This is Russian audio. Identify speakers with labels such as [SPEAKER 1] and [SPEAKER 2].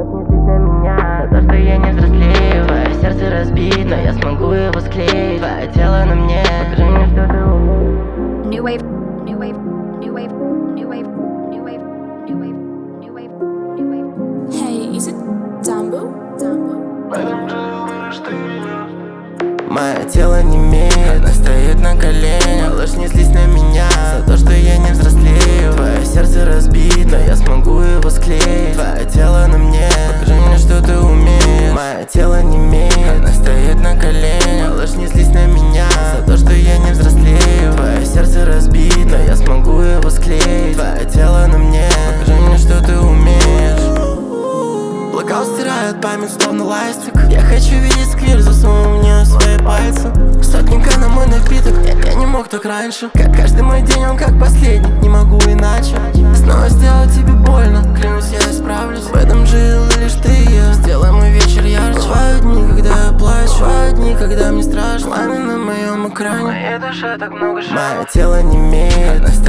[SPEAKER 1] снизлись на меня за то, что я не взрослею. Твое сердце разбито, я смогу его склеить. Твое тело на мне, покажи мне, что ты умеешь.
[SPEAKER 2] New wave, new wave, new wave, new wave, new wave, new wave, new wave, new wave.
[SPEAKER 3] Hey, is it Dumbo?
[SPEAKER 1] Мое тело немеет, она стоит на коленях. Ложь не злись на меня за то, что я не взрослею. Твое сердце разбито, я смогу его склеить. Твое тело на мне, покажи мне, что ты умеешь. Мое тело немеет, она стоит на коленях. Ложь не злись на меня за то, что я не взрослею. Твое сердце разбито, я смогу его склеить. Твое тело на мне, покажи мне, что ты умеешь. Блокаут стирает память, словно ластик. Я хочу видеть сквер, засунул в нее свои пальцы. Сотника на мой напиток, я не мог так раньше. Как каждый мой день, он как последний, не могу иначе. Снова сделать тебе больно, клянусь, я исправлюсь. В этом жил лишь ты и я. Сделай мой вечер ярче. Бывают дни, когда я плачу, бывают дни, когда мне страшно. Пламя на моем экране, в моей душе так много шагов. Мое тело немеет,